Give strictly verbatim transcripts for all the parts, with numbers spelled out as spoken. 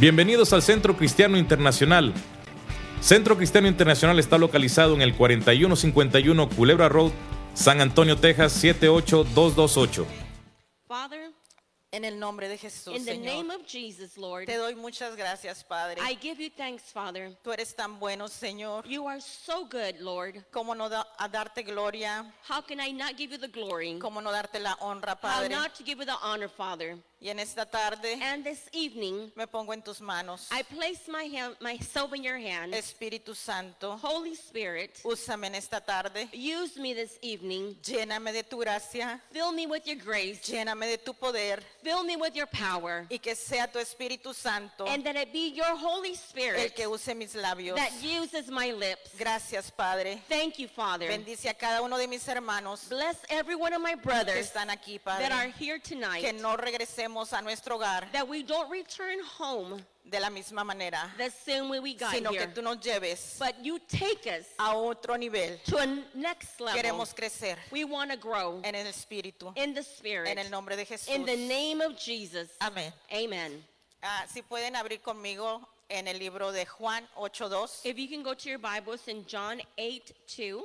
Bienvenidos al Centro Cristiano Internacional. Centro Cristiano Internacional está localizado en el cuarenta y uno cincuenta y uno Culebra Road, San Antonio, Texas, siete ocho dos dos ocho. Father, En el nombre de Jesús, in the Señor, name of Jesus, Lord, te doy muchas gracias, Padre. I give you thanks, Father. Tú eres tan bueno, Señor. You are so good, Lord. ¿Cómo no da- a darte gloria? How can I not give you the glory? ¿Cómo no darte la honra, How Padre? not to give you the honor, Father? Y en esta tarde And this evening, me pongo en tus manos. I place my hand, myself in your hands. Espíritu Santo, Holy Spirit, úsame en esta tarde. use me this evening. Lléname de tu gracia, Fill me with your grace. lléname de tu poder Fill me with your power. y que sea tu Espíritu Santo And that it be your Holy el Spirit que use mis labios. that uses my lips. Gracias, Padre. Thank you, Father. Bendice a cada uno de mis hermanos Bless every one of my que brothers están aquí, that are Padre. here tonight. Que no regresemos a nuestro hogar That we don't return home de la misma manera, the same way we got sino que here. tú nos lleves But you take us a otro nivel. to a next level. Queremos crecer We want to grow en el Espíritu, in the Spirit. en el nombre de Jesús. In the name of Jesus. Amén. Amen. Ah, si pueden abrir conmigo en el libro de Juan ocho dos. If you can go to your Bibles in John eight two.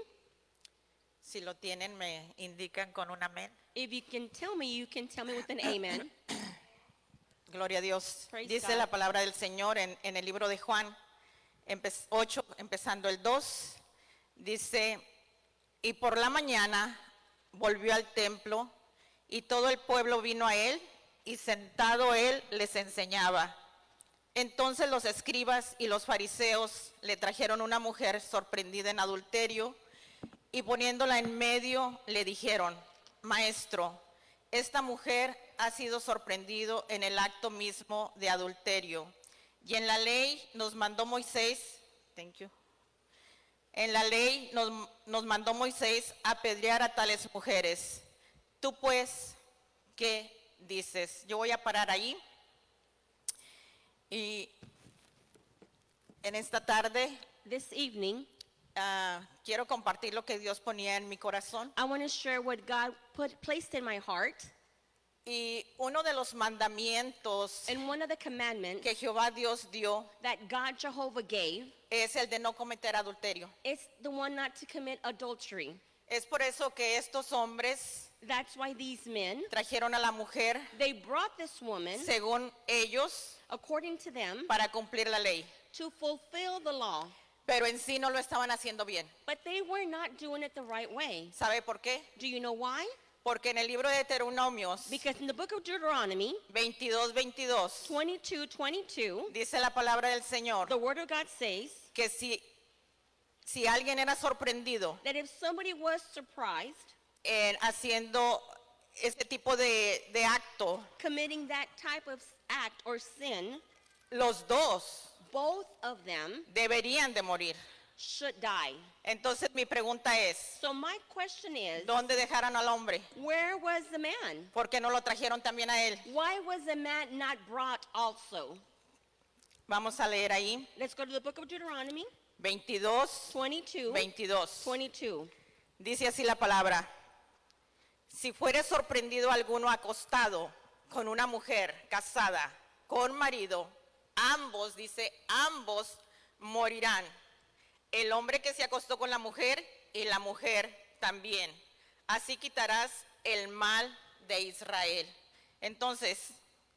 Si lo tienen, me indican con un amén. If you can tell me, you can tell me with an amen. Gloria a Dios. Praise Dice God. la palabra del Señor en, en el libro de Juan empe- ocho, empezando el dos. Dice, y por la mañana volvió al templo y todo el pueblo vino a él y sentado él les enseñaba. Entonces los escribas y los fariseos le trajeron una mujer sorprendida en adulterio y poniéndola en medio le dijeron, maestro, esta mujer ha sido sorprendido en el acto mismo de adulterio. Y en la ley nos mandó Moisés, thank you. En la ley nos, nos mandó Moisés apedrear a tales mujeres. Tú pues, ¿qué dices? Yo voy a parar ahí. Y en esta tarde This evening, ah, quiero compartir lo que Dios ponía en mi corazón. I want to share what God put placed in my heart. Y uno de los mandamientos And one of the commandments que Jehová Dios dio that God Jehovah gave es el de no cometer adulterio. is the one not to commit adultery. Es por eso que estos hombres That's why these men, trajeron a la mujer, they brought this woman, según ellos, according to them, para cumplir la ley. to fulfill the law. Pero en sí no lo estaban haciendo bien. But they were not doing it the right way. ¿Sabe por qué? Do you know why? Porque en el libro de Deuteronomios Because in the book of Deuteronomy veintidós veintidós twenty-two twenty-two, dice la palabra del Señor the word of God says que si, si alguien era sorprendido that if somebody was surprised en haciendo este tipo de, de acto, committing that type of act or sin, los dos both of them deberían de morir. should die. Entonces mi pregunta es, So my question is, ¿dónde dejaron al hombre? where was the man? ¿Por qué no lo trajeron también a él? Why was the man not brought also? Vamos a leer ahí, Let's go to the book of Deuteronomy veintidós twenty-two veintidós. twenty-two. Dice así la palabra, si fuere sorprendido alguno acostado con una mujer casada, con marido, ambos, dice, ambos morirán. El hombre que se acostó con la mujer y la mujer también. Así quitarás el mal de Israel. Entonces,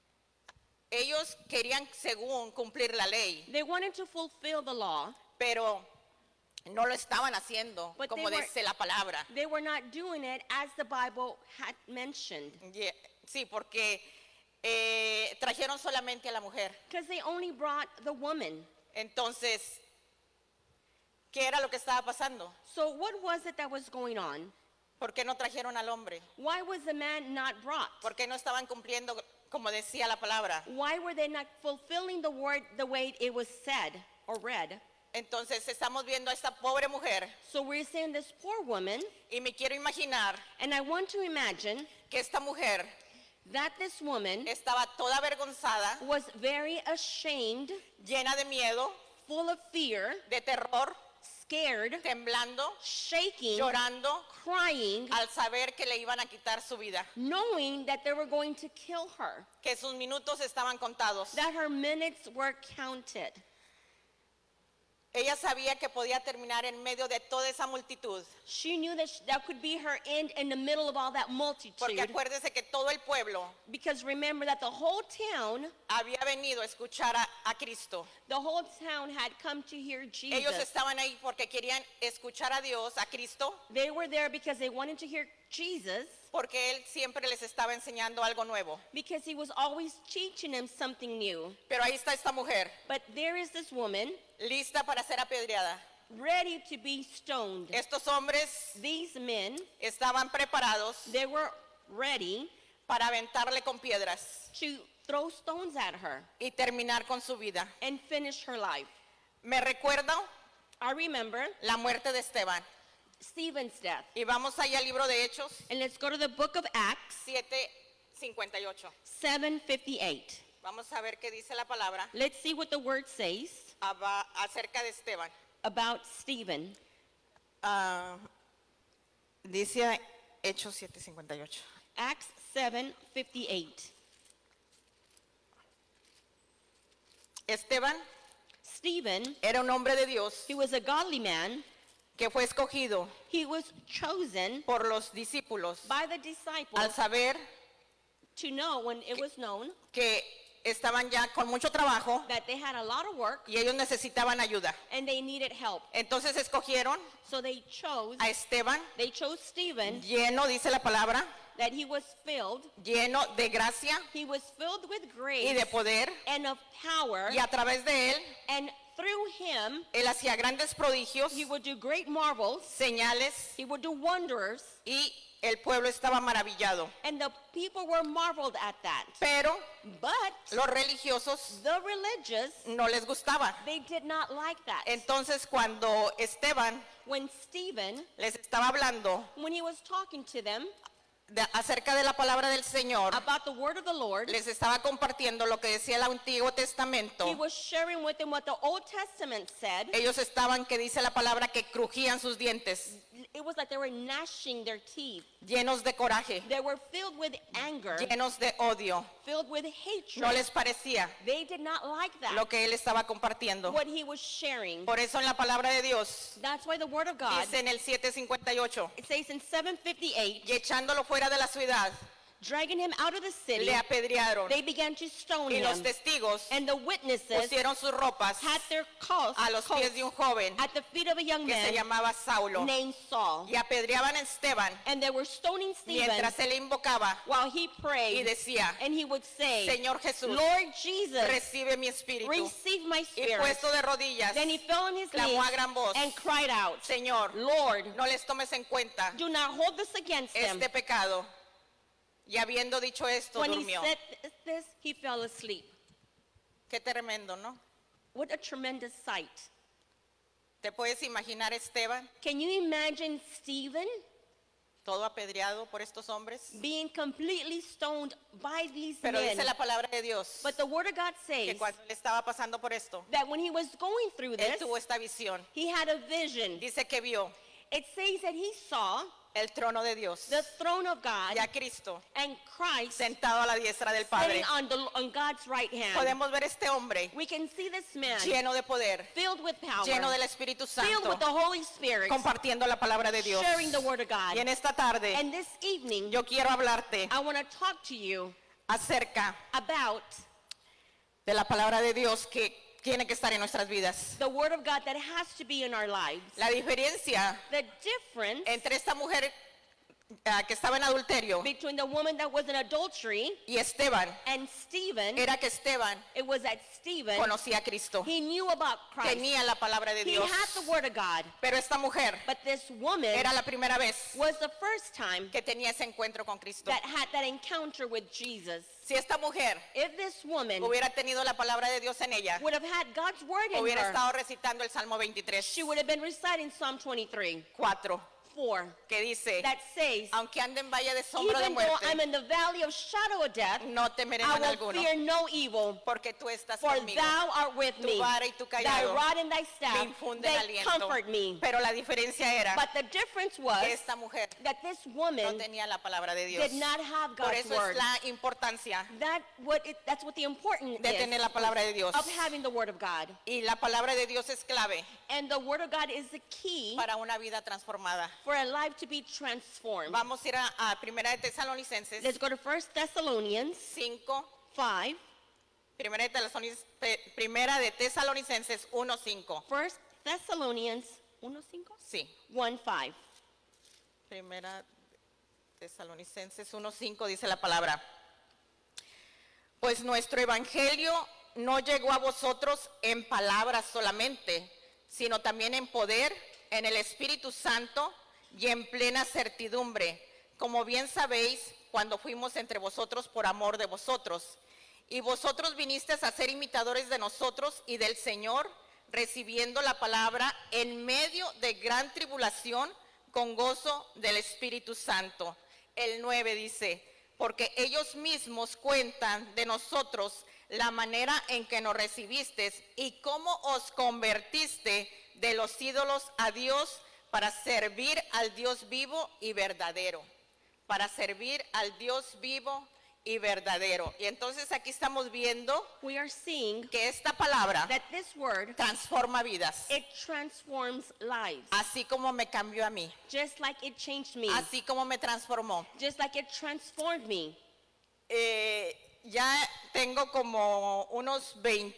ellos querían según cumplir la ley, They wanted to fulfill the law, pero no lo estaban haciendo, But como they were- dice la palabra. they were not doing it as the Bible had mentioned. Yeah, sí, porque eh, trajeron solamente a la mujer. Because they only brought the woman. Entonces, ¿qué era lo que estaba pasando? So what was it that was going on? ¿Por qué no trajeron al hombre? Why was the man not brought? ¿Por qué no estaban cumpliendo como decía la palabra? Why were they not fulfilling the word the way it was said or read? Entonces estamos viendo a esta pobre mujer So we're saying this poor woman, y me quiero imaginar and I want to imagine que esta mujer that this woman estaba toda avergonzada, was very ashamed, llena de miedo, full of fear, de terror, scared, temblando, shaking, llorando, crying, al saber que le iban a quitar su vida, knowing that they were going to kill her, que sus minutos estaban contados. that her minutes were counted. Ella sabía que podía terminar en medio de toda esa multitud, She knew that sh- that could be her end in the middle of all that porque multitude. acuérdese que todo el pueblo Because remember that the whole town, había venido a escuchar a, a Cristo. the whole town had come to hear Ellos Jesus. estaban ahí porque querían escuchar a Dios, a Cristo, They were there because they wanted to hear Jesus, porque Él siempre les estaba enseñando algo nuevo. because he was always teaching them something new. Pero ahí está esta mujer, But there is this woman lista para ser apedreada. ready to be stoned. Estos hombres These men, estaban preparados they were ready para aventarle con piedras to throw stones at her y terminar con su vida. and finish her life. Me recuerdo I remember la muerte de Esteban. Stephen's death. Y vamos allá al libro de Hechos And let's go to the book of Acts siete cincuenta y ocho. seven fifty-eight. Vamos a ver qué dice la palabra Let's see what the word says aba- acerca de Esteban. about Stephen. Ah, dice Hechos siete cincuenta y ocho. Acts seven fifty-eight. Esteban Stephen, era un hombre de Dios he was a godly man. que fue escogido He was chosen por los discípulos by the al disciples saber to know when it was known que estaban ya con mucho trabajo that they had a lot of work y ellos necesitaban ayuda. and they needed help. Entonces escogieron So they chose, a Esteban, they chose Stephen, lleno, dice la palabra, that he was filled, lleno de gracia he was filled with y grace de poder, and of power, y a través de él, and through him él hacía grandes prodigios, he would do great marvels, señales, he would do wonders, y el pueblo estaba maravillado. and the people were marveled at that. Pero But los religiosos the religious, no les gustaba. they did not like that. Entonces cuando Esteban When Stephen, les estaba hablando when he was talking to them de- acerca de la palabra del Señor, about the word of the Lord, les estaba compartiendo lo que decía el Antiguo he Testamento. was sharing with them what the Old Testament said. Ellos estaban, que dice la palabra, que crujían sus dientes, It was like they were gnashing their teeth. llenos de coraje, They were filled with anger, llenos de odio. filled with hatred. No les parecía They did not like that, lo que él estaba compartiendo. what he was sharing. Por eso en la palabra de Dios That's why the word of God, dice en el siete cincuenta y ocho, it says in seven fifty-eight, y echándolo fuera de la ciudad, dragging him out of the city, le apedrearon, they began to stone y los him. testigos And the witnesses pusieron sus ropas had their coats a los pies de un joven at the feet of a young que se man llamaba Saulo, named Saul. y apedreaban a Esteban And they were stoning Stephen mientras él invocaba while he y prayed. decía, And he would say, Señor Jesús, Lord Jesus, recibe mi espíritu. receive my Y spirit. puesto de rodillas, Then he fell on his knees clamó a gran voz, and cried out, Señor, Lord, no les tomes en cuenta do not hold this against them. este pecado. Y habiendo dicho esto, When he durmió. said this, he fell asleep. Qué tremendo, ¿no? What a tremendous sight. ¿Te puedes imaginar a Esteban, Can you imagine Stephen todo apedreado por estos hombres? being completely stoned by these Pero men? dice la palabra de Dios But the word of God que says cuando él estaba pasando por esto, that when he was going through él this, tuvo esta visión. he had a vision. Dice que vio It says that he saw el trono de Dios the throne of God y a Cristo and Christ sentado a la diestra del Padre. sitting on, the, on God's right hand. Podemos ver este hombre We can see this man lleno de poder, filled with power, lleno del Espíritu filled Santo, with the Holy Spirit, compartiendo la palabra de Dios. sharing the word of God. Y en esta tarde And this evening, yo quiero hablarte I want to talk to you acerca about de la palabra de Dios que tiene que estar en nuestras vidas. the word of God that has to be in our lives. La diferencia The difference entre esta mujer ah, que estaba en adulterio between the woman that was in adultery y Esteban and Stephen, era que Esteban it was that Stephen, conocía a Cristo, he knew about Christ. tenía la palabra de He Dios. had the word of God. Pero esta mujer But this woman era la primera vez was the first time que tenía ese encuentro con Cristo. that had that encounter with Jesus. Si esta mujer If this woman hubiera tenido la palabra de Dios en ella, would have had God's word in hubiera her, estado recitando el Salmo veintitrés, she would have been reciting Psalm twenty-three, cuatro. four que dice, that says, aunque ande en valle de sombra de even though I'm muerte, in the valley of shadow of death, no temeré I mal will alguno, fear no evil, porque tú estás for conmigo. thou art with Tu me. vara y tu Thy callado rod and thy me staff, infunden they aliento. comfort me. Pero la diferencia era But the difference que was esta mujer that this no woman tenía la palabra de Dios. did not have Por God's eso word. es la importancia That what it, that's what the important de is tener la palabra de Dios. of having the word of God. Y la palabra de Dios es clave And the word of God is the key para una vida transformada. for a life to be transformed. Vamos a ir a, a Primera de Tesalonicenses Let's go to First Thessalonians cinco. five. Primera de Tesalonicenses, Primera de Tesalonicenses uno cinco. First Thessalonians one five. Sí. one five. Primera Tesalonicenses uno cinco dice la palabra. Pues nuestro evangelio no llegó a vosotros en palabras solamente, sino también en poder, en el Espíritu Santo y en plena certidumbre, como bien sabéis, cuando fuimos entre vosotros por amor de vosotros. Y vosotros vinisteis a ser imitadores de nosotros y del Señor, recibiendo la palabra en medio de gran tribulación, con gozo del Espíritu Santo. El nueve dice, porque ellos mismos cuentan de nosotros la manera en que nos recibisteis y cómo os convertiste de los ídolos a Dios para servir al Dios vivo y verdadero. Para servir al Dios vivo y verdadero. Y entonces aquí estamos viendo We are seeing que esta palabra that this word, transforma vidas. it transforms lives. Así como me cambió a mí. Just like it changed me. Así como me transformó. Just like it transformed me. Eh, ya tengo como unos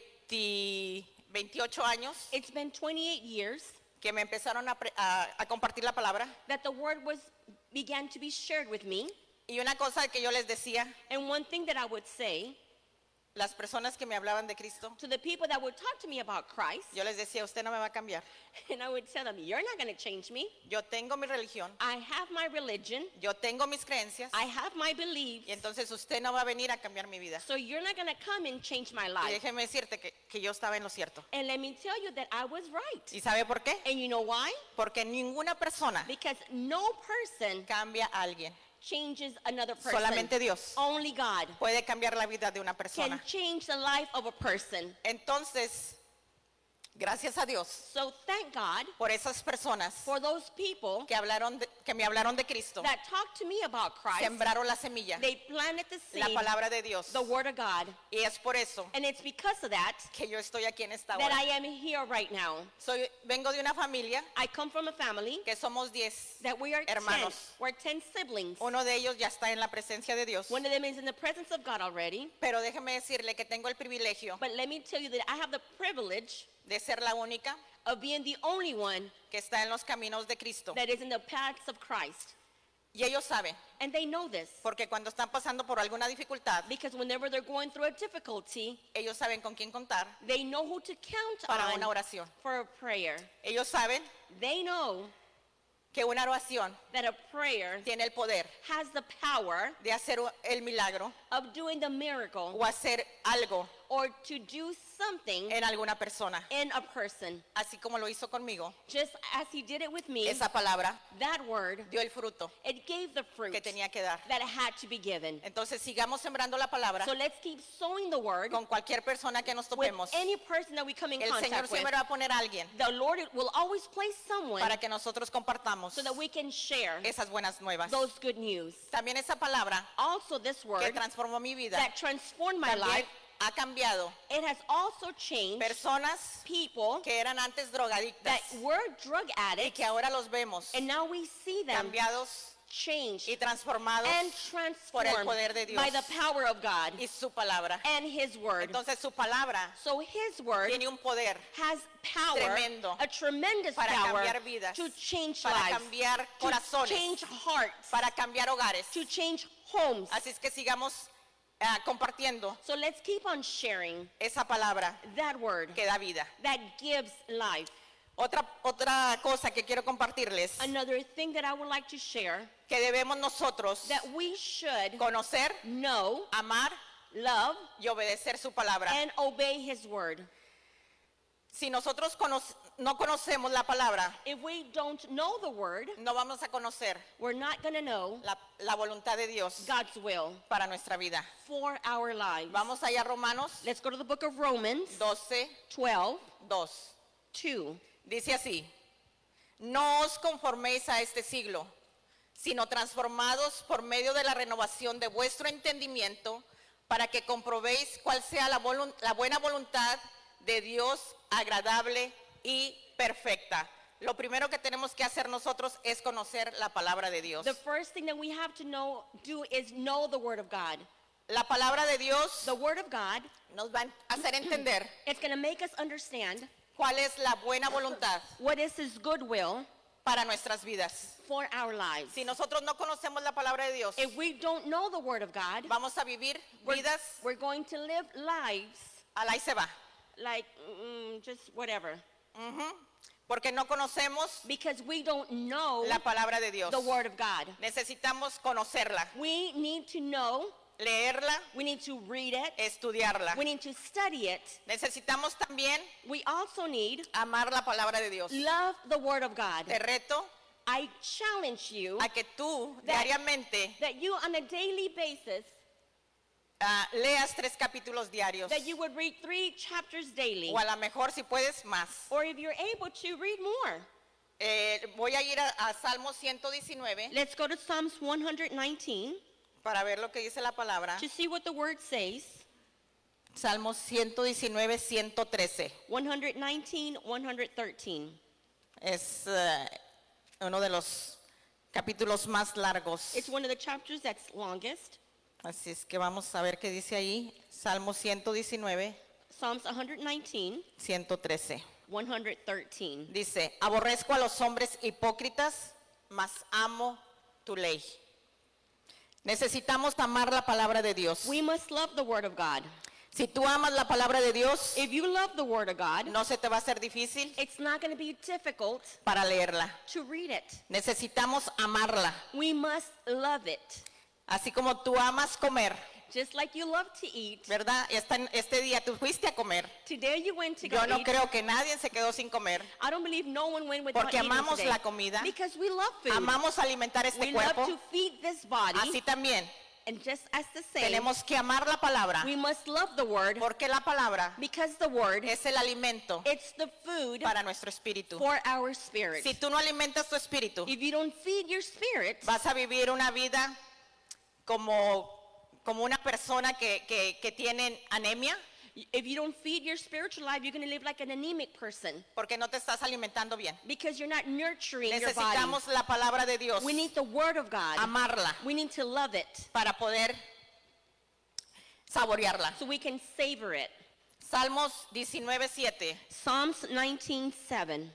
veinte, veintiocho años It's been twenty-eight years que me empezaron a, pre- a- a compartir la palabra. that the word was began to be shared with me. Y una cosa que yo les decía, And one thing that I would say las personas que me hablaban de Cristo, to the people that would talk to me about Christ, yo les decía, usted no me va a cambiar. and I would tell them, you're not going to change me. Yo tengo mi religión, I have my religion. yo tengo mis creencias, I have my beliefs. y entonces usted no va a venir a cambiar mi vida. So you're not going to come and change my Y life. déjeme decirte que, que yo estaba en lo cierto. And let me tell you that I was right. ¿Y sabe por qué? And you know why? Porque ninguna persona Because no person cambia a alguien. changes another person. Solamente Dios Only God puede cambiar la vida de una can persona. change the life of a person. Entonces, gracias a Dios So thank God por esas personas for those people que hablaron de- que me hablaron de Cristo, that talked to me about Christ. sembraron la semilla, They planted the la seed, palabra de Dios. the word of God. Y es por eso And it's because of that que yo estoy aquí en esta that I hora. am here right now. Soy, vengo de una familia I come from a family que somos diez that we are ten. hermanos. We're ten siblings. Uno de ellos ya está en la presencia de Dios. One of them is in the presence of God already. Pero déjeme decirle que tengo el privilegio But let me tell you that I have the privilege de ser la única of being the only one que está en los caminos de Cristo. that is in the paths of Christ. Y ellos saben, And they know this. porque cuando están pasando por alguna dificultad, Because whenever they're going through a difficulty, ellos saben con quién contar they know who to count para una on oración. for a prayer. Ellos saben They know que una oración that a prayer tiene el poder has the power de hacer el milagro of doing the miracle o hacer algo or to do something en alguna persona. in a person. Así como lo hizo conmigo, Just as he did it with me, esa palabra that word, dio el fruto it gave the fruit que tenía que dar. that had to be given. Entonces sigamos sembrando la palabra So let's keep sowing the word con cualquier persona que nos with topemos. any person that we come in El Señor contact with. siempre va a poner a alguien The Lord will always place someone para que nosotros compartamos so that we can share esas buenas nuevas. those good news. También esa palabra Also, this que word transformó mi vida that transformed my también life, ha cambiado it has also changed personas people que eran antes drogadictas that were drug y addicts, que ahora los vemos and now we see them cambiados changed y transformados and por el transformed poder de Dios by the power of God y su palabra. and His word. Entonces su palabra So His word tiene un poder has power, tremendo a tremendous para power cambiar vidas, to change para lives, cambiar to corazones, change hearts, para cambiar hogares. to change homes. Así es que sigamos ah, compartiendo So let's keep on sharing esa palabra that word que da vida. that gives life. Otra, otra cosa que quiero compartirles, Another thing that I would like to share, que debemos nosotros that we should conocer, know, amar love, y obedecer su palabra. and obey His word. Si nosotros cono- no conocemos la palabra, If we don't know the word, no vamos a conocer we're not going to know la, la voluntad de Dios God's will para nuestra vida. for our lives. Vamos allá a Romanos Let's go to the book of Romans doce, twelve, dos. two. Dice así: no os conforméis a este siglo, sino transformados por medio de la renovación de vuestro entendimiento, para que comprobéis cuál sea la, volun- la buena voluntad de Dios, agradable y perfecta. Lo primero que tenemos que hacer nosotros es conocer la palabra de Dios. The first thing that we have to know, do is know the word of God. La palabra de Dios The word of God, nos va a hacer entender it's going to make us understand cuál es la buena voluntad what is his good will para nuestras vidas. for our lives. Si nosotros no conocemos la palabra de Dios, If we don't know the word of God, vamos a vivir we're, vidas we're going to live lives al ahí se va. like mm, just whatever. Porque no conocemos Because we don't know la palabra de Dios. the word of God. Necesitamos conocerla, We need to know, leerla, we need to read it, estudiarla. we need to study it. Necesitamos también We also need amar la palabra de Dios. love the word of God. Te reto I challenge you a que tú That- diariamente that you on a daily basis, ah, leas tres capítulos diarios. that you would read three chapters daily. O a lo mejor si puedes más. Or if you're able to, read more. Eh, voy a ir a, a Salmo ciento diecinueve Let's go to Psalms one nineteen para ver lo que dice la palabra. to see what the word says. Salmo ciento diecinueve, ciento trece. one nineteen, one thirteen. Es eh, uno de los capítulos más largos. It's one of the chapters that's longest. Así es que vamos a ver qué dice ahí. Salmo ciento diecinueve, Psalms one nineteen, ciento trece. one thirteen. Dice: aborrezco a los hombres hipócritas, mas amo tu ley. Necesitamos amar la palabra de Dios. We must love the word of God. Si tú amas la palabra de Dios, If you love the word of God, no se te va a hacer difícil it's not going to be difficult para leerla. to read it. Necesitamos amarla. We must love it. Así como tú amas comer, Just like you love to eat. ¿verdad? Esta- Este día tú fuiste a comer. Today you went to go Yo no eat. creo que nadie se quedó sin comer. I don't believe no one went without Porque eating amamos today. la comida. Because we love food. Amamos alimentar este we cuerpo. love to feed this body. Así también And just as the same, tenemos que amar la palabra. we must love the word Porque la palabra because the word, es el alimento it's the food para nuestro espíritu. for our spirit. Si tú no alimentas tu espíritu, If you don't feed your spirit, vas a vivir una vida como, como una persona que, que, que tiene anemia, if you don't feed your spiritual life, you're going to live like an anemic person porque no te estás alimentando bien. because you're not nurturing your body. Necesitamos la palabra de Dios, We need the word of God. amarla, We need to love it para poder saborearla. so we can savor it. Salmos diecinueve, siete. Psalms nineteen seven.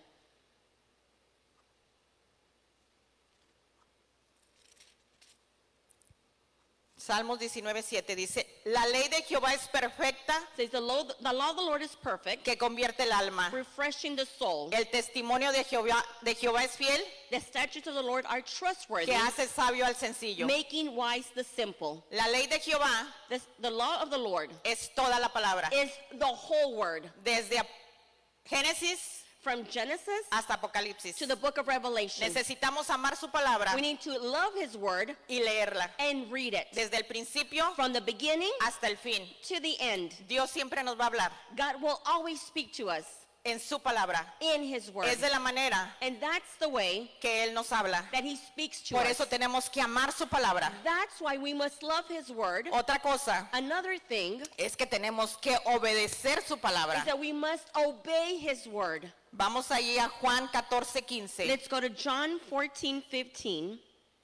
Salmos diecinueve, siete dice: la ley de Jehová es perfecta, Says the law, the law of the Lord is perfect, que convierte el alma. refreshing the soul. El testimonio de Jehová, de Jehová es fiel, The statutes of the Lord are trustworthy, que hace sabio al sencillo. making wise the simple. La ley de Jehová The, the law of the Lord es toda la palabra, is the whole word, desde Génesis from Genesis hasta Apocalipsis. to the book of Revelation. Necesitamos amar su palabra We need to love his word y leerla, and read it desde el principio from the beginning hasta el fin. to the end. Dios siempre nos va a hablar God will always speak to us en su palabra. in his word. Es de la manera And that's the way que Él nos habla. that he speaks to Por us. eso tenemos que amar su palabra. That's why we must love his word. Otra cosa Another thing es que tenemos que obedecer su palabra. is that we must obey his word. Vamos allí a Juan catorce, quince. Let's go to John fourteen fifteen.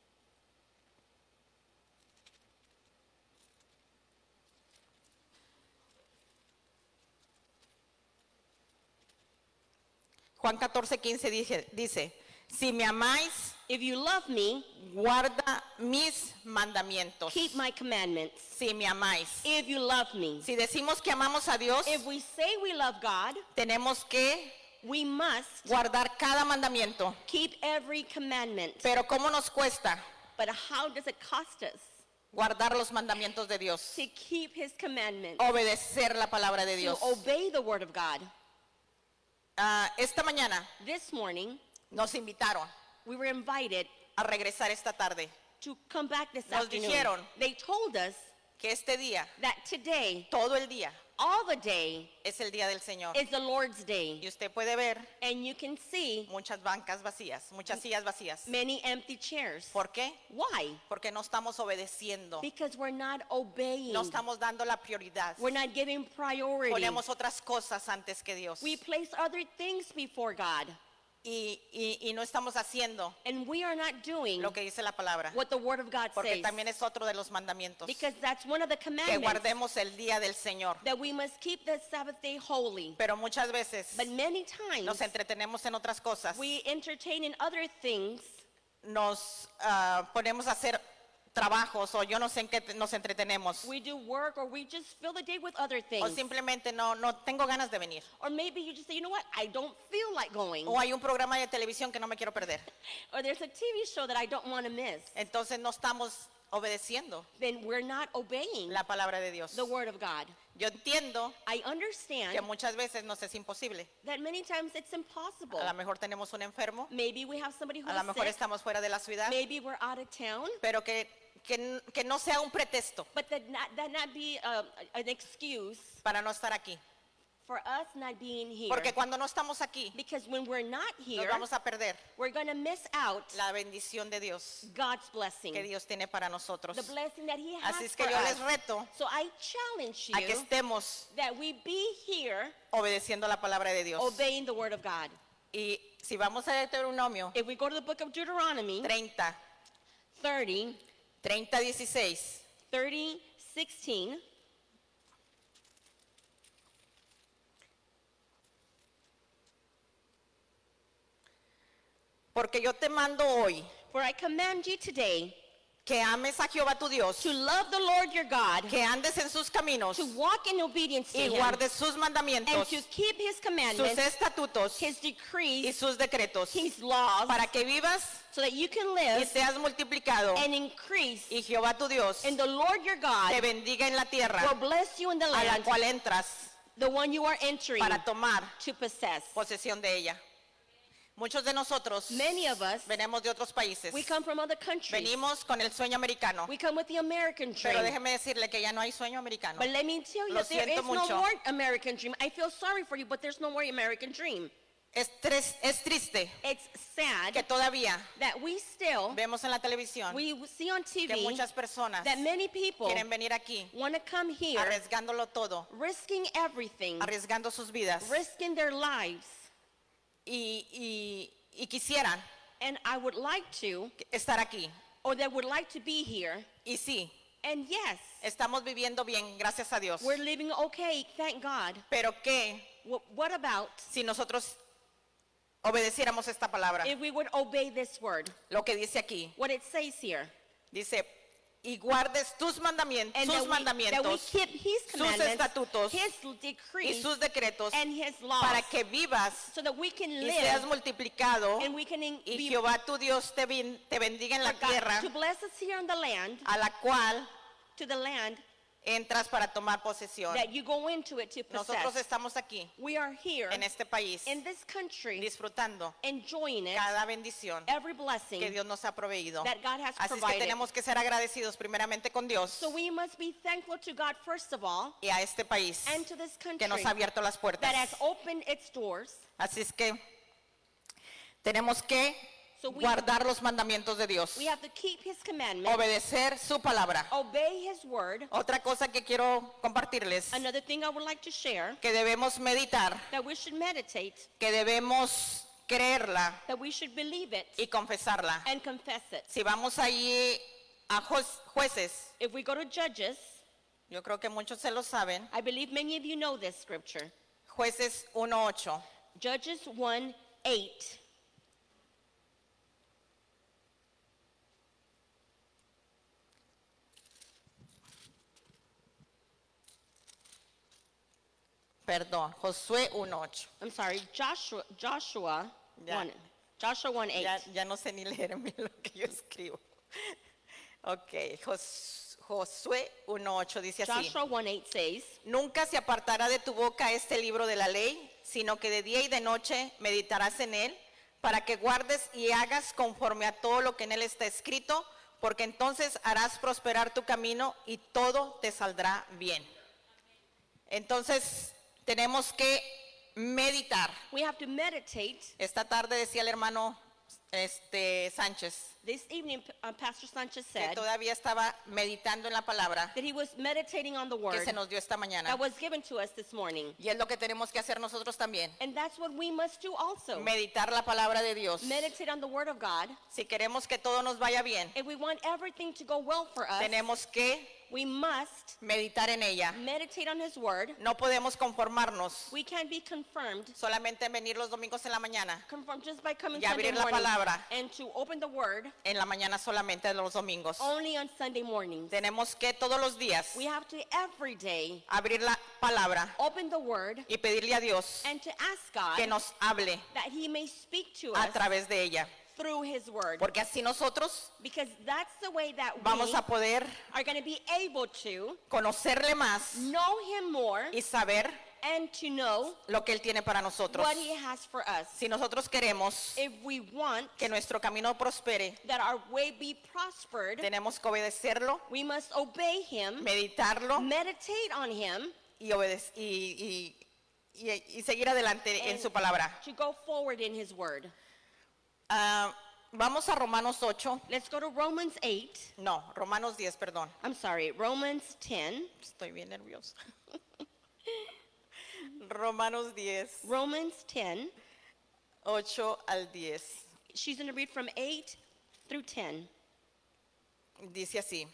Juan catorce, quince dice, dice, si me amáis, If you love me, guarda mis mandamientos. keep my commandments. Si me amáis. If you love me. Si decimos que amamos a Dios, If we say we love God, tenemos que we must guardar cada mandamiento. keep every commandment. Pero ¿cómo nos cuesta But how does it cost us guardar los mandamientos de Dios? to keep his commandments? Obedecer la palabra de To Dios. obey the word of God. Ah, esta mañana This morning, nos invitaron we were invited a regresar esta tarde. to come back this Nos afternoon. dijeron They told us Que este día, that today, todo el día, all the day, es el día del Señor. is the Lord's day. Y usted puede ver And you can see muchas bancas vacías, muchas sillas vacías. many empty chairs. ¿Por qué? Why? Porque no estamos obedeciendo. Because we're not obeying. No estamos dando la prioridad. We're not giving priority. Ponemos otras cosas antes que Dios. We place other things before God. Y, y, y no estamos haciendo And we are not doing lo que dice la palabra. what the Word of God Porque says. también es otro de los mandamientos. Because that's one of the Que commandments, guardemos el día del Señor. that we must keep the Sabbath day holy. Pero muchas veces But many times, nos entretenemos en otras cosas. we entertain in other things. Nos ah, ponemos a hacer trabajos o yo no sé en qué te- nos entretenemos. We do work, or we just fill the day with other O things. simplemente no, no tengo ganas de venir. Or maybe you just say, you know what, I don't feel like going. O hay un programa de televisión que no me quiero perder. Or there's a T V show that I don't want to miss. Entonces no estamos obedeciendo Then we're not obeying la palabra de Dios. the Word of God. Yo entiendo I understand que muchas veces nos es imposible. that many times it's impossible. A lo mejor tenemos un enfermo, Maybe we have somebody who a is lo mejor sick. estamos fuera de la ciudad, Maybe we're out of town. pero que, que, que no sea un pretexto But that not, that not be uh, an excuse para no estar aquí. for us not being here. Porque cuando no estamos aquí, Because when we're not nos here, vamos a perder we're going to miss out la bendición de Dios God's blessing. que Dios tiene para nosotros. The blessing that He has Así es for que yo les us. reto So I challenge a que you estemos that we be here obedeciendo la palabra de Dios. obeying the Word of God. Y si vamos a Deuteronomio If we go to the book of Deuteronomy treinta, thirty, treinta, dieciséis, thirty, sixteen, porque yo te mando hoy for I command you today que ames a Jehová tu Dios, to love the Lord your God, que andes en sus caminos to walk in obedience to y Him, guardes sus and mandamientos, to keep His sus commandments, estatutos His y decrees, sus decretos, His laws, para que vivas so that you can y live seas multiplicado and increase, y Jehová tu Dios and the Lord your God te bendiga en la tierra will bless you in the a la land, cual entras the one you are entering para tomar to possess. posesión de ella. Muchos de nosotros Many of us, venimos de otros países. we come from other countries. Venimos con el sueño americano. We come with the American dream. Pero déjeme decirle que ya no hay sueño americano. But let me tell you, Lo that there siento is no mucho. more American dream. I feel sorry for you, but there's no more American dream. Es, tres- es triste It's sad que todavía that we still, vemos en la televisión we see on T que V muchas personas that many people quieren venir aquí want to come here arriesgándolo todo, risking everything, arriesgando sus vidas risking their lives. y, y- y quisieran And I would like to, estar aquí. or they would like to be here. Y sí, And yes, estamos viviendo bien, gracias a Dios. we're living okay, thank God. Pero ¿qué Wh- What about si nosotros obedeciéramos esta palabra? if we would obey this word? Lo que dice aquí, What it says here. dice, y guardes tus mandamientos, And sus that we, that we mandamientos keep His sus commandments, estatutos His y decrees, sus decretos and His laws, para que vivas so that we can y seas live multiplicado and we can in- y be Jehová tu Dios te, ben- te bendiga en la for God tierra to bless us here in the land, a la cual to the land entras para tomar posesión. that you go into it to Nosotros possess. estamos aquí We are here en este país in this country disfrutando enjoying it, cada bendición every que blessing Dios nos ha proveído. that God has Así es que provided. tenemos que ser agradecidos primeramente con Dios So we must be thankful to God first of all, y a este país and to this country que nos ha abierto las puertas. that has opened its doors. Así es que tenemos que So we, guardar los mandamientos de Dios, we have to keep His commandments, obedecer su palabra. obey His word. Otra cosa que quiero compartirles, Another thing I would like to share, que debemos meditar, that we should meditate, que debemos creerla that we should believe it y confesarla. and confess it. Si vamos ahí a juez- jueces, If we go to Judges, yo creo que muchos se lo saben, I believe many of you know this scripture. jueces uno ocho. Judges one eight. Perdón, Josué uno ocho. I'm sorry, Joshua, Joshua Ya. one, Joshua one eight. Ya, ya no sé ni leerme lo que yo escribo. Ok, Jos- Josué uno ocho dice así. Joshua one eight says, Nunca se apartará de tu boca este libro de la ley, sino que de día y de noche meditarás en él, para que guardes y hagas conforme a todo lo que en él está escrito, porque entonces harás prosperar tu camino y todo te saldrá bien. Entonces tenemos que meditar. We have to meditate. Esta tarde decía el hermano este, Sánchez This evening, uh, Pastor Sanchez que said todavía estaba meditando en la palabra that he was meditating on the que word se nos dio esta mañana. that was given to us this morning. Y es lo que tenemos que hacer nosotros también. And that's what we must do also. Meditar la palabra de Dios. Meditate on the word of God. Si queremos que todo nos vaya bien, If we want everything to go well for us, tenemos que we must meditar en ella. meditate on his word. No podemos conformarnos We can't be confirmed, solamente en venir los domingos en la mañana, confirmed just by coming Y Sunday abrir la morning palabra. and to open the word en la mañana solamente de los domingos. only on Sunday mornings. Tenemos que todos los días We have to every day abrir la palabra open the word y pedirle a Dios and to ask God que nos hable that he may speak to a us través de ella. through his word. Porque así nosotros Because that's the way that vamos we a poder are going to be able to conocerle más know him more y saber and to know lo que Él tiene para nosotros. what he has for us. Si nosotros queremos If we want que nuestro camino prospere, that our way be prospered, tenemos que obedecerlo, we must obey him, meditarlo meditate on him, y, obedec- y, y- y- y seguir adelante en and su palabra. to go forward in his word. Ah, vamos a Romanos ocho. Let's go to Romans eight. No, Romanos diez, perdón. I'm sorry, Romans ten. Estoy bien nerviosa. Romanos diez, Romans ten. ocho al diez. She's going to read from eight through ten. Dice así.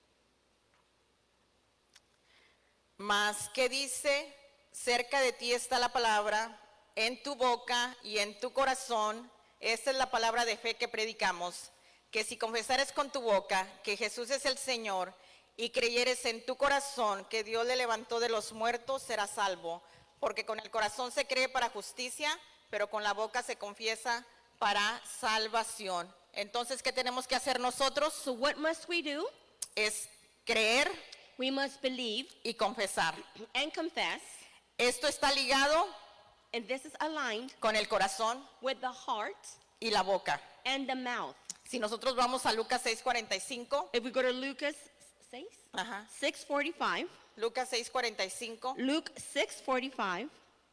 Mas, ¿qué dice? Cerca de ti está la palabra, en tu boca y en tu corazón. Esta es la palabra de fe que predicamos, que si confesares con tu boca que Jesús es el Señor y creyeres en tu corazón que Dios le levantó de los muertos, serás salvo. Porque con el corazón se cree para justicia, pero con la boca se confiesa para salvación. Entonces, ¿qué tenemos que hacer nosotros? So what must we do? Es creer We must believe y confesar. and confess. Esto está ligado And this is aligned con el corazón with the heart y la boca. and the mouth. Si nosotros vamos a Lucas seis cuarenta y cinco, If we go to Lucas six, ajá, six forty-five, Lucas seis cuarenta y cinco, Luke six forty-five,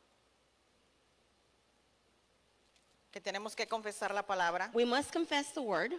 que tenemos que confesar la palabra. we must confess the word.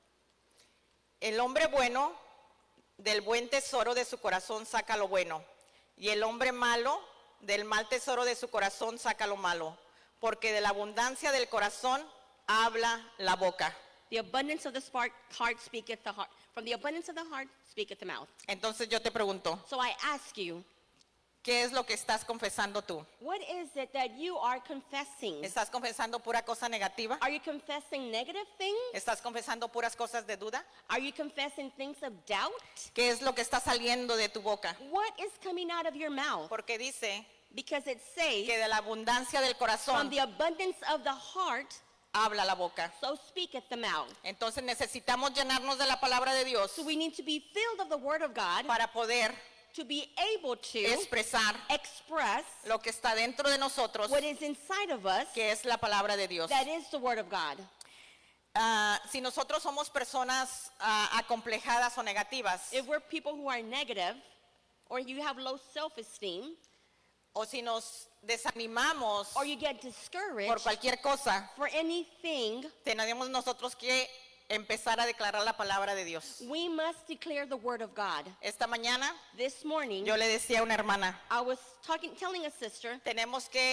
El hombre bueno del buen tesoro de su corazón saca lo bueno, y el hombre malo del mal tesoro de su corazón saca lo malo, porque de la abundancia del corazón habla la boca. The abundance of the spark, heart speaketh the heart. From the abundance of the heart speaketh the mouth. Entonces yo te pregunto, So I ask you, ¿qué es lo que estás confesando tú? what is it that you are confessing? ¿Estás confesando pura cosa negativa? Are you confessing negative things? ¿Estás confesando puras cosas de duda? Are you confessing things of doubt? ¿Qué es lo que está saliendo de tu boca? What is coming out of your mouth? Porque dice Because it says, que de la abundancia del from corazón the abundance of the heart, habla la boca. so speaketh the mouth. Entonces necesitamos llenarnos de la palabra de Dios So we need to be filled of the word of God para poder to be able to expresar express lo que está dentro de nosotros, what is inside of us, que es la palabra de Dios. that is the word of God. Ah, si nosotros somos personas ah, acomplejadas o negativas, If we're people who are negative, or you have low self-esteem, o si nos desanimamos or you get por discouraged cualquier cosa, for anything, tenemos nosotros que empezar a declarar la palabra de Dios. we must declare the word of God. Esta mañana This morning, yo le decía a una hermana, I was talking, telling a sister, tenemos que,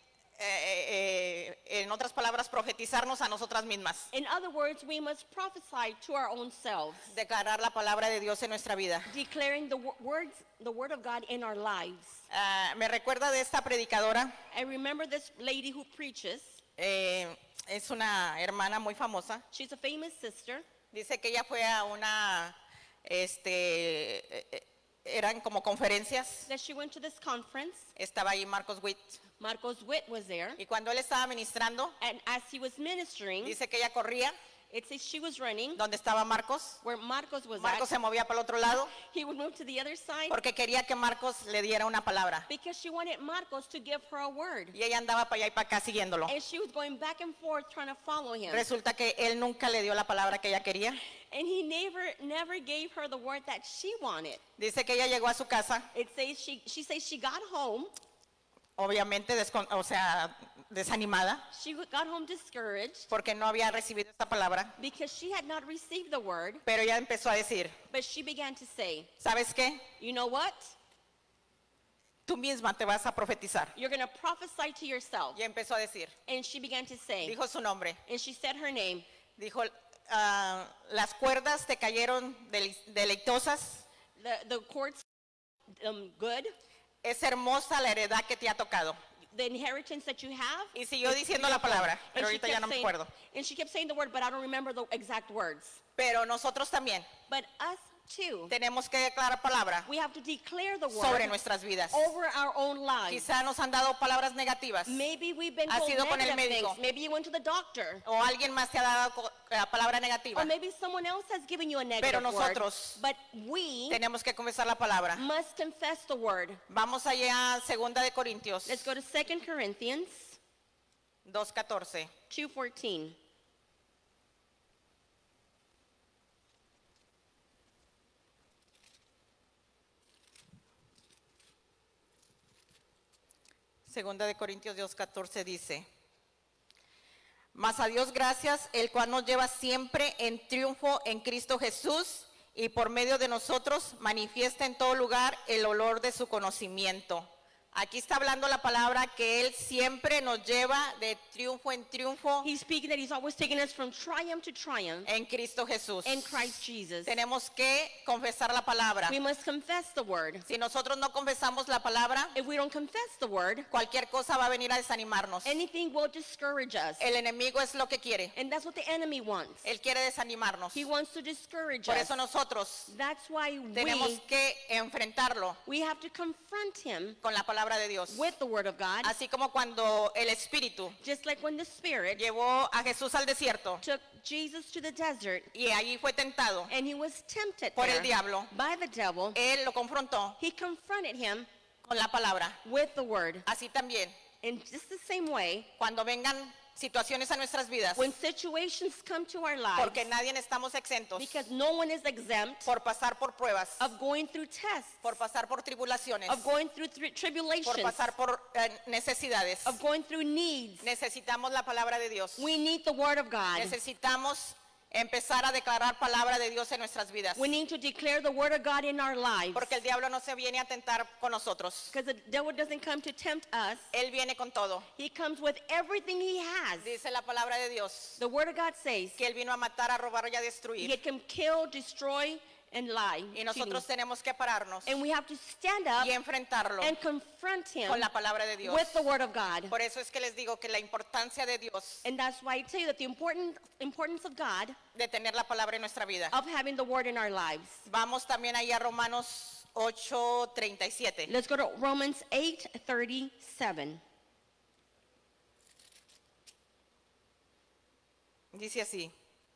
eh, eh, en otras palabras, profetizarnos a nosotras mismas, in other words, we must prophesy to our own selves, declarar la palabra de Dios en nuestra vida. declaring the wo- words, the word of God in our lives. Ah, me recuerda de esta predicadora, I remember this lady who preaches. eh, es una hermana muy famosa. She's a famous sister. Dice que ella fue a una, este, eh, eh, eran como conferencias. That she went to this conference. Estaba ahí Marcos Witt. Marcos Witt was there. Y cuando él estaba ministrando, And as he was ministering, dice que ella corría It says she was running donde estaba Marcos. where Marcos was Marcos se at. movía para el otro lado He would move to the other side porque quería que Marcos le diera una palabra. because she wanted Marcos to give her a word. Y ella andaba para allá y para acá siguiéndolo. And she was going back and forth trying to follow him. Resulta que él nunca le dio la palabra que ella quería. And he never never gave her the word that she wanted. Dice que ella llegó a su casa, It says she she says she got home. obviamente, descon- o sea, desanimada, She got home discouraged porque no había recibido esta palabra. because she had not received the word, Pero ella empezó a decir, but she began to say, ¿sabes qué? you know what? Tú misma te vas a profetizar. You're going to prophesy to yourself. Y empezó a decir, And she began to say, dijo su nombre, and she said her name. dijo, ah, las cuerdas te cayeron dele- deleitosas, The, the courts, um, good. es hermosa la heredad que te ha tocado. The inheritance that you have. Y siguió is diciendo la beautiful. palabra, pero And she ahorita ya kept no me saying- acuerdo. And she kept saying the word, but I don't remember the exact words. Pero nosotros también But us too, tenemos que declarar palabra we have to declare the sobre word nuestras vidas. over our own lives. Quizá nos han dado palabras negativas Maybe we've been Has told ido con el negative médico. things. Maybe you went to the doctor. o alguien más te ha dado co- la palabra negativa. Or maybe someone else has given you a negative Pero word. nosotros But we Tenemos que confesar la palabra. must confess the word. Vamos allá a Segunda de Corintios Let's go to Second Corinthians dos catorce. two fourteen. Segunda de Corintios dos catorce dice, mas a Dios gracias, el cual nos lleva siempre en triunfo en Cristo Jesús y por medio de nosotros manifiesta en todo lugar el olor de su conocimiento. Aquí está hablando la palabra que Él siempre nos lleva de triunfo en triunfo He's speaking that he's always taking us from triumph to triumph en Cristo Jesús. in Christ Jesus. Tenemos que confesar la palabra. We must confess the word. Si nosotros no confesamos la palabra, If we don't confess the word, cualquier cosa va a venir a desanimarnos. anything will discourage us. El enemigo es lo que quiere. And that's what the enemy wants. Él quiere desanimarnos. He wants to discourage Por us. eso nosotros That's why tenemos we, que enfrentarlo we have to confront him con la palabra de Dios. with the word of God. Así como cuando el Espíritu Just like when the Spirit llevó a Jesús al desierto took Jesus to the desert y allí fue tentado, and he was tempted Por el there diablo. by the devil, Él lo confrontó he confronted him con la palabra. with the word. Así también, In just the same way, cuando vengan situaciones a nuestras vidas, when situations come to our lives, porque nadie estamos exentos because no one is exempt por pasar por pruebas, of going through tests, por pasar por tribulaciones, of going through tri- por tribulations, pasar por eh, necesidades. of going through needs. Necesitamos la palabra de Dios. We need the word of God. Necesitamos empezar a declarar palabra de Dios en nuestras vidas. We need to declare the word of God in our lives. Porque el diablo no se viene a tentar con nosotros. Because the devil doesn't come to tempt us. Él viene con todo. He comes with everything he has. Dice la palabra de Dios The word of God says que él vino a matar, a robar y a he destruir. can kill, destroy, and lie. Y nosotros tenemos que pararnos And we have to stand up y enfrentarlo and confront him con la palabra de Dios. with the word of God. Por eso es que les digo que la importancia de Dios And that's why I tell you that the important importance of God, de tener la palabra en nuestra vida. of having the word in our lives. Vamos también ahí a Romanos ocho treinta y siete. Let's go to Romans eight thirty-seven. Dice así.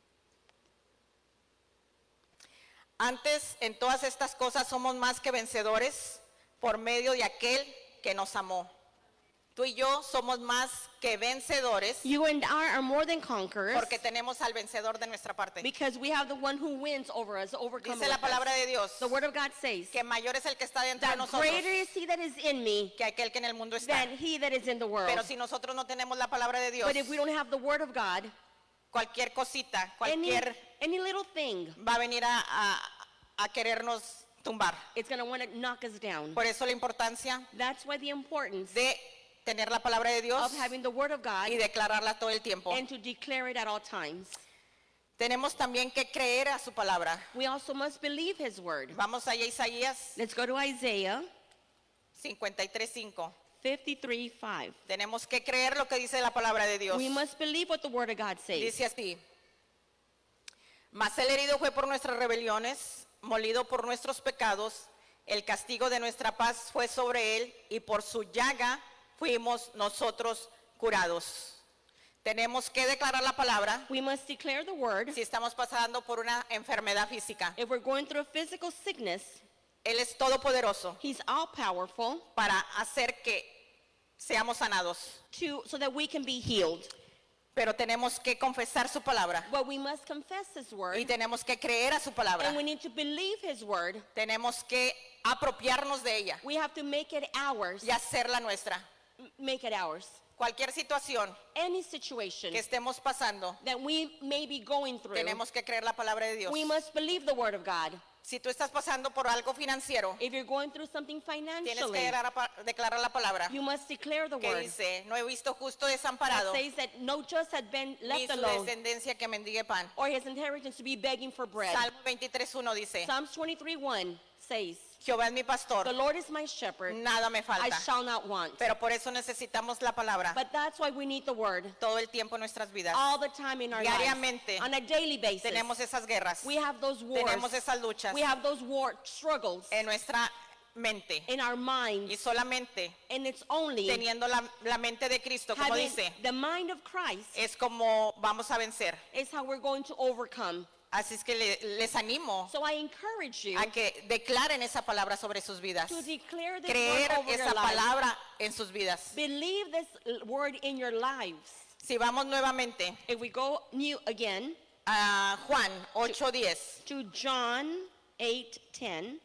Antes, en todas estas cosas somos más que vencedores por medio de aquel que nos amó. Tú y yo somos más que vencedores You and I are more than conquerors porque tenemos al vencedor de nuestra parte. because we have the one who wins over us, overcome Dice la palabra de Dios The word of God says que mayor es el que está dentro de that nosotros greater is he that is in me que aquel que en el mundo está. than he that is in the world. Pero si nosotros no tenemos la palabra de Dios, But if we don't have the word of God, cualquier cosita, any, cualquier any little thing, va a venir a, a, a querernos tumbar. it's going to want to knock us down. Por eso la importancia That's why the importance de tener la palabra de Dios of having the word of God y declararla todo el tiempo. and to declare it at all times. Tenemos también que creer a su palabra. We also must believe his word. Vamos allá a Isaías Let's go to Isaiah cincuenta y tres cinco. fifty-three five. Tenemos que creer lo que dice la palabra de Dios. We must believe what the word of God says. Dice así: mas el herido fue por nuestras rebeliones, molido por nuestros pecados, el castigo de nuestra paz fue sobre él y por su llaga fuimos nosotros curados. Tenemos que declarar la palabra We must declare the word. si estamos pasando por una enfermedad física. If we're going through a physical sickness, Él es todopoderoso he's all powerful para hacer que seamos sanados. to so that we can be healed. Pero tenemos que confesar su palabra But we must confess his word, y tenemos que creer a su palabra. and we need to believe his word. Tenemos que apropiarnos de ella We have to make it ours. y hacerla nuestra. M- Make it ours. Cualquier situación Any situation que estemos pasando, that we may be going through, tenemos que creer la palabra de Dios. we must believe the word of God. Si tú estás pasando por algo financiero, If you're going through something tienes que financially, declarar, declarar la palabra you must declare the que word. dice, no he visto justo That desamparado, says that no just had been ni left su alone, descendencia que mendigue pan. or his inheritance to be begging for bread. Salmo veintitrés uno dice, Psalms twenty-three one says, Jehová es mi pastor, the Lord is my shepherd, nada me I falta. shall not want. Pero por eso necesitamos la palabra But that's why we need the word todo el tiempo en nuestras vidas. all the time in our lives. Diariamente On a daily basis. Tenemos esas guerras, We have those wars. tenemos esas luchas We have those war struggles en nuestra mente. in our Y minds. solamente And it's only teniendo la, la mente de Cristo, como having dice, the mind of Christ es como vamos a vencer. is how we're going to overcome. Así es que le- les animo So I encourage you a que declaren esa palabra sobre sus vidas. to declare this Creer word over esa your lives. palabra en sus vidas. Believe this l- word in your lives. Si vamos nuevamente If we go new again a Juan ocho diez, to John eight ten,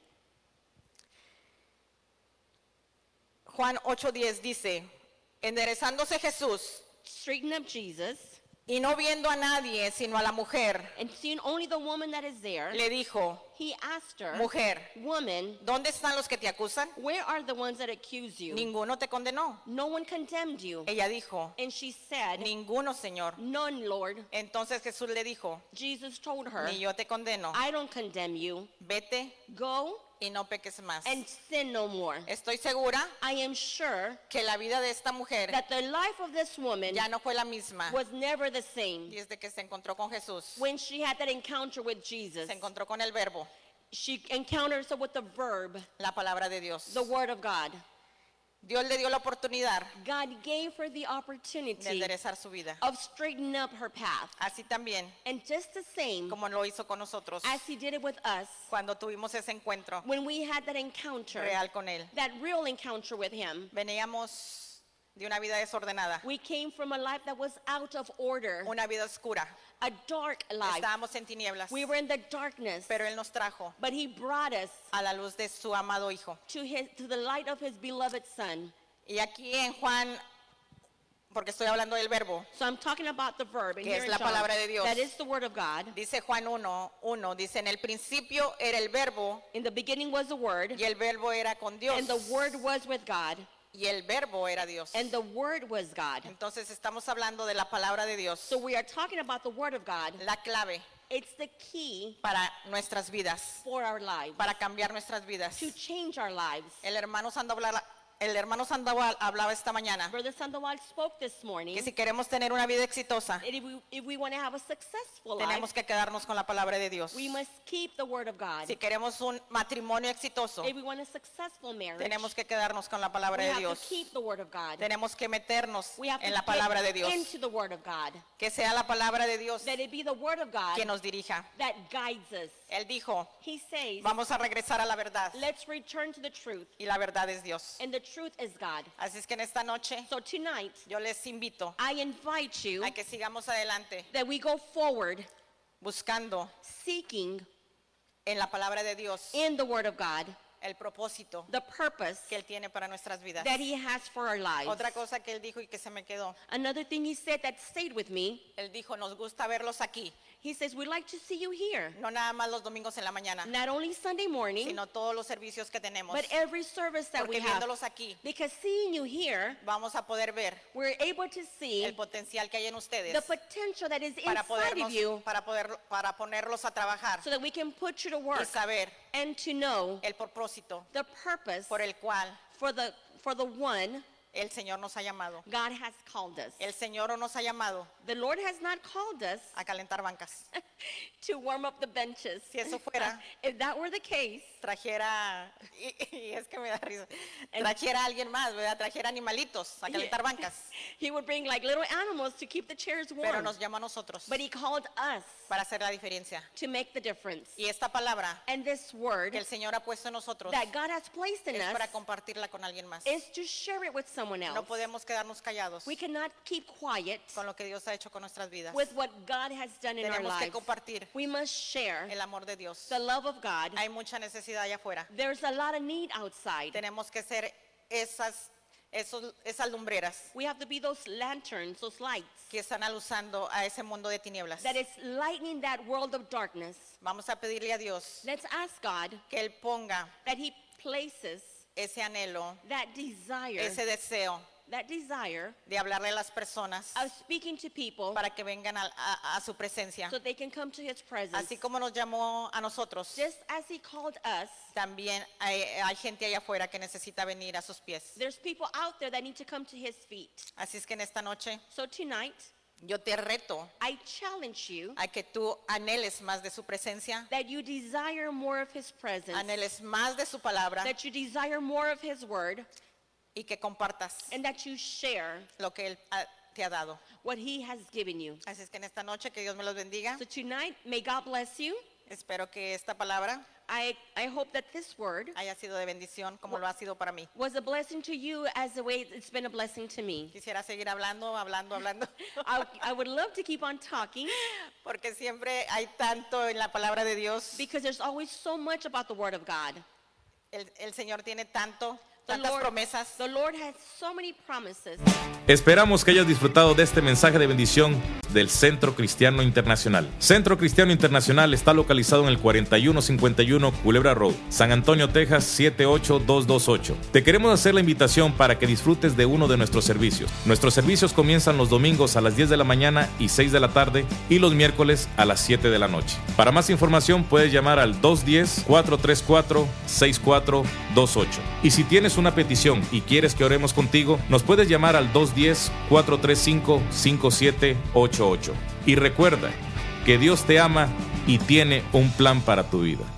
Juan ocho diez dice, enderezándose Jesús straighten up Jesus, y no viendo a nadie sino a la mujer, and seeing only the woman that is there, le dijo, he asked her, mujer, woman, ¿dónde están los que te acusan? where are the ones that accuse you? Ninguno te condenó. No one condemned you. Ella dijo, And she said, ninguno, Señor. none, Lord. Entonces Jesús le dijo, Jesus told her, ni yo te condeno. I don't condemn you. Vete Go y no peques más. and sin no more. Estoy segura I am sure que la vida de esta mujer that the life of this woman ya no fue la misma was never the same. desde que se encontró con Jesús. When she had that encounter with Jesus, Se encontró con el verbo, she encountered herself with the verb, la palabra de Dios. the word of God. Dios le dio la oportunidad God gave her the de opportunity enderezar su vida. of straightening up her path. Así también And just the same como lo hizo con nosotros as he did it with us, cuando tuvimos ese encuentro when we had that encounter, real con Él. that real encounter with him, Veníamos de una vida desordenada, we came from a life that was out of order, una vida oscura. a dark life. Estábamos en tinieblas, We were in the darkness, pero Él nos trajo but he brought us a la luz de su amado Hijo. to his to the light of his beloved son. Y aquí en Juan, porque estoy hablando del verbo, So I'm talking about the verb in Que here es in la John, palabra de Dios. that is the word of God. dice Juan uno, uno, dice, en el principio era el verbo In the beginning was the word, y el verbo era con Dios and the word was with God, y el verbo era Dios. and the word was God. Entonces estamos hablando de la palabra de Dios, So we are talking about the word of God. la clave It's the key para nuestras vidas, for our lives, para cambiar nuestras vidas. to change our lives. El hermano Sandoval, el hermano Sandoval hablaba esta mañana Brother Sandoval spoke this morning que si queremos tener una vida exitosa, that if we, if we want to have a successful life, tenemos que quedarnos con la palabra de Dios. we must keep the word of God. Si queremos un matrimonio exitoso, If we want a successful marriage, tenemos que quedarnos con la palabra we de have Dios. to keep the word of God. Tenemos que meternos We have to en la palabra de get Dios. into the word of God. Que sea la palabra de Dios That it be the word of God que nos dirija. that guides us. Él dijo, He says, vamos a regresar a la verdad. let's return to the truth, Y la verdad es Dios. and the truth is God. Así es que en esta noche So tonight, yo les invito I invite you a que sigamos adelante that we go forward buscando seeking en la palabra de Dios in the word of God el propósito the purpose que Él tiene para nuestras vidas. that he has for our lives. Otra cosa que Él dijo y que se me quedó, Another thing he said that stayed with me, Él dijo, nos gusta verlos aquí, he says, we'd like to see you here. no nada más los domingos en la mañana, Not only Sunday morning, sino todos los servicios que tenemos. but every service that we Porque have. viéndolos aquí, Because seeing you here, vamos a poder ver we're able to see el potencial que hay en ustedes the potential that is para, inside podernos, of you para, poder, para ponerlos a trabajar so that we can put you to y work saber and to know el propósito the purpose por el cual for the for the one el Señor nos ha llamado. God has called us. El Señor no nos ha llamado The Lord has not called us a calentar bancas. to warm up the benches. Si eso fuera, If that were the case, trajera, y, y es que me da risa, trajera a alguien más, ¿verdad? Trajera animalitos a calentar bancas. he would bring like little animals to keep the chairs warm. Pero nos llama a nosotros But he called us para hacer la diferencia. to make the difference. Y esta palabra And this word que el Señor ha puesto en nosotros that God has placed in es us para compartirla con alguien más. is to share it with someone else. No podemos quedarnos callados We cannot keep quiet con lo que Dios ha hecho con nuestras vidas. with what God has done in our Tenemos que lives. compartir We must share el amor de Dios. the love of God. Hay mucha necesidad allá afuera. There's a lot of need outside. Tenemos que ser esas, esos, esas lumbreras We have to be those lanterns, those lights que están alusando a ese mundo de tinieblas. that is lightening that world of darkness. Vamos a pedirle a Dios Let's ask God que Él ponga that he places ese anhelo, that desire, ese deseo that desire de hablarle a las personas of speaking to people para que vengan a, a- a su presencia. so they can come to his presence. Así como nos llamó a nosotros, Just as he called us, también hay, hay gente allá afuera que necesita venir a sus pies. there's people out there that need to come to his feet. Así es que en esta noche So tonight, yo te reto I challenge you a que tú anheles más de su presencia, that you desire more of his presence, anheles más de su palabra that you desire more of his word, y que compartas and that you share lo que Él ha- te ha dado. what he has given you. Así es que en esta noche que Dios me los bendiga. So tonight, may God bless you. Espero que esta palabra I, I hope that this word haya sido de bendición como lo ha sido para mí. was a blessing to you as the way it's been a blessing to me. Quisiera seguir hablando, hablando, hablando, I, I would love to keep on talking porque siempre hay tanto en la palabra de Dios. because there's always so much about the word of God. El, el Señor tiene tanto, The tantas Lord, promesas. the Lord has so many promises. Esperamos que hayas disfrutado de este mensaje de bendición del Centro Cristiano Internacional. Centro Cristiano Internacional está localizado en el cuarenta y uno cincuenta y uno Culebra Road, San Antonio, Texas siete ocho dos dos ocho. Te queremos hacer la invitación para que disfrutes de uno de nuestros servicios. Nuestros servicios comienzan los domingos a las diez de la mañana y seis de la tarde y los miércoles a las siete de la noche. Para más información puedes llamar al dos uno cero, cuatro tres cuatro, seis cuatro dos ocho. Y si tienes una petición y quieres que oremos contigo, nos puedes llamar al dos uno cero, cuatro tres cinco, cinco siete ocho ocho. Y recuerda que Dios te ama y tiene un plan para tu vida.